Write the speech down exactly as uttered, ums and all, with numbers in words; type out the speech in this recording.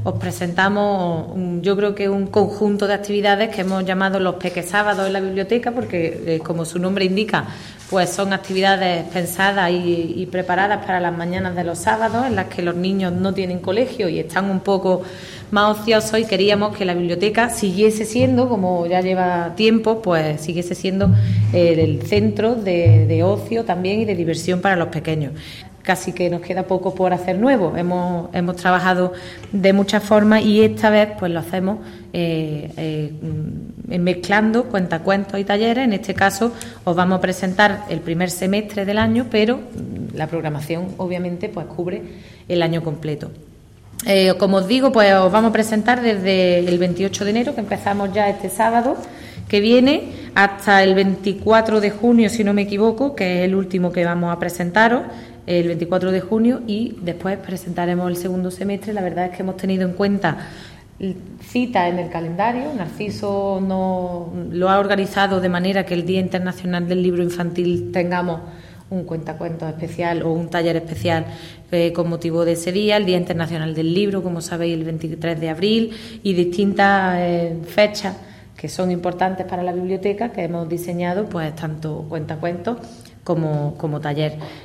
os presentamos, un, yo creo que un conjunto de actividades que hemos llamado los Pequesábados en la biblioteca, porque eh, como su nombre indica, pues son actividades pensadas y, y preparadas para las mañanas de los sábados, en las que los niños no tienen colegio y están un poco más ociosos, y queríamos que la biblioteca siguiese siendo, como ya lleva tiempo, pues siguiese siendo eh, el centro de, de ocio también y de diversión para los pequeños. Casi que nos queda poco por hacer nuevo. Hemos, hemos trabajado de muchas formas y esta vez pues lo hacemos eh, eh, mezclando cuentacuentos y talleres. En este caso os vamos a presentar el primer semestre del año, pero la programación obviamente pues cubre el año completo. Eh, como os digo, pues os vamos a presentar desde el veintiocho de enero, que empezamos ya este sábado que viene, hasta el veinticuatro de junio, si no me equivoco, que es el último que vamos a presentaros, el veinticuatro de junio, y después presentaremos el segundo semestre. La verdad es que hemos tenido en cuenta citas en el calendario. Narciso no lo ha organizado de manera que el Día Internacional del Libro Infantil tengamos un cuentacuentos especial o un taller especial eh, con motivo de ese día, el Día Internacional del Libro, como sabéis, el veintitrés de abril, y distintas eh, fechas que son importantes para la biblioteca, que hemos diseñado pues tanto cuentacuentos como, como taller.